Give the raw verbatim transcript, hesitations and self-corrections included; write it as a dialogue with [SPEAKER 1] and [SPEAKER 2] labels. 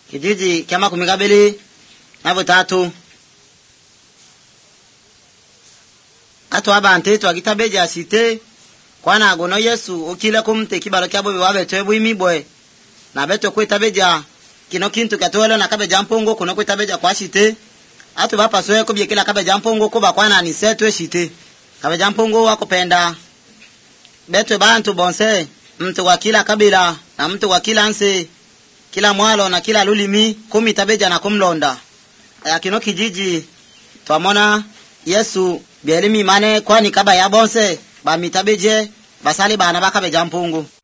[SPEAKER 1] kijiji kya makumi kabili na butatu. Atu abante twagitabeja site kwana agono Yesu okile kumte kibalo kyabo biwabe twebwe imibwe na beto kwetabeja kino kintu katwelo na kabeja mpongo kuno kwetabeja kwa site. Atu bapa soye kubye kila kabeja mpongo kuba kwana ni setwe site kabeja mpongo wakupenda beto bantu bonse mtu wa kila kabila na mtu wa kila nse kila mwalo na kila lulimi kumi tabeja na kumlonda ya kino kijiji twamona Yesu bielimi mane kwani kaba ya bonse ba mitabeje basali bana bakabeja mpungu.